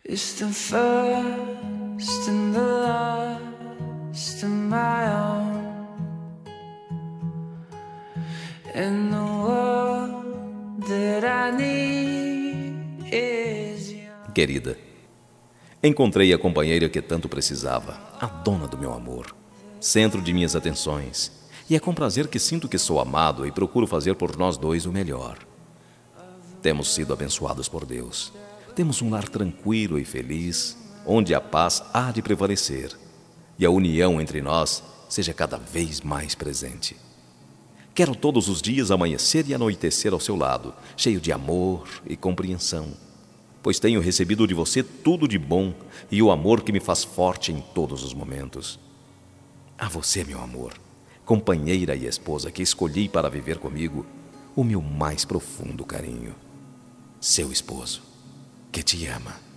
It's the first and the last of my own, and the world that I need is young. Querida, encontrei a companheira que tanto precisava, a dona do meu amor, centro de minhas atenções, e é com prazer que sinto que sou amado e procuro fazer por nós dois o melhor. Temos sido abençoados por Deus. Temos um lar tranquilo e feliz, onde a paz há de prevalecer e a união entre nós seja cada vez mais presente. Quero todos os dias amanhecer e anoitecer ao seu lado, cheio de amor e compreensão, pois tenho recebido de você tudo de bom e o amor que me faz forte em todos os momentos. A você, meu amor, companheira e esposa que escolhi para viver comigo, o meu mais profundo carinho. Seu esposo, que te ama.